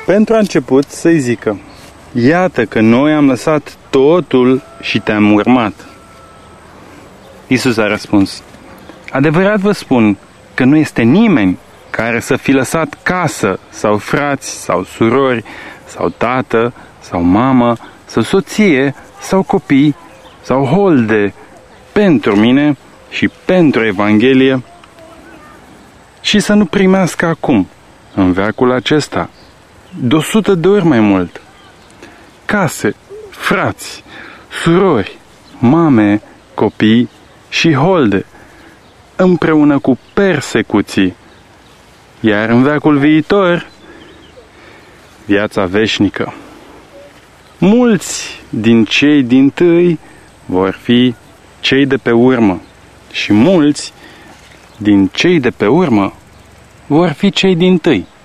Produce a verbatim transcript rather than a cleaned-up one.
pentru a început să-i zică: iată că noi am lăsat totul și te-am urmat. Iisus a răspuns: adevărat vă spun că nu este nimeni care să fi lăsat casă sau frați sau surori sau tată sau mamă sau soție sau copii sau holde pentru mine și pentru Evanghelie și să nu primească acum, în veacul acesta, de o sută de ori mai mult. Case, frați, surori, mame, copii și holde, împreună cu persecuții, iar în veacul viitor, viața veșnică. Mulți din cei dintâi vor fi cei de pe urmă și mulți din cei de pe urmă vor fi cei dintâi.